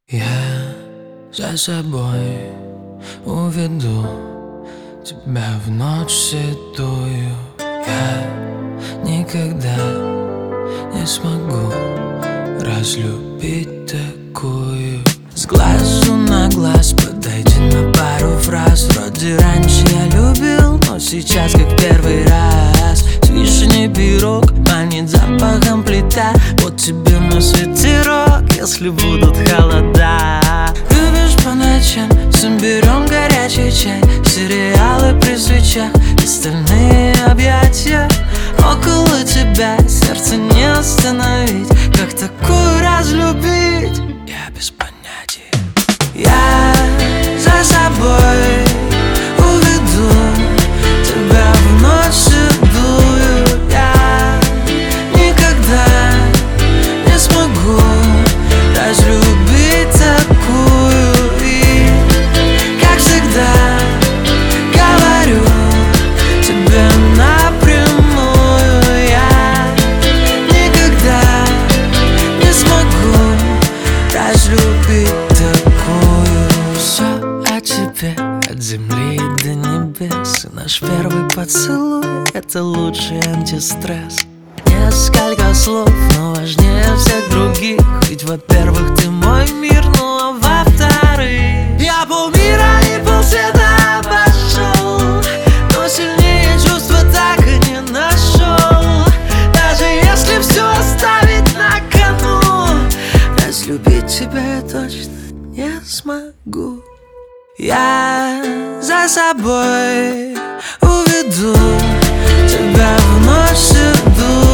Я за собой уведу тебя в ночь седую. Я никогда не смогу разлюбить такую. С глазу на глаз подойди на пару фраз. Вроде раньше я любил, но сейчас как первый раз. С вишней пирог манит запахом плита. Вот тебе мой свитерок, если будут холода. Любишь по ночам, соберем горячий чай, сериалы при свечах и стальные объятия. Около тебя сердце не остановить. Как такую разлюбить? Я без понятия. Я за собой уведу тебя в ночь седую. Я никогда не смогу разлюбить такую. И, как всегда, говорю тебе напрямую. Я никогда не смогу разлюбить такую. Все о тебе, от земли до небес. И наш первый поцелуй — это лучший антистресс. Несколько слов, но важнее всех других. Ведь, во-первых, ты мой мир, ну а во-вторых, я полмира и полсвета обошел, но сильнее чувства так и не нашел. Даже если все оставить на кону, разлюбить тебя я точно не смогу. Я за собой уведу тебя в ночь седую.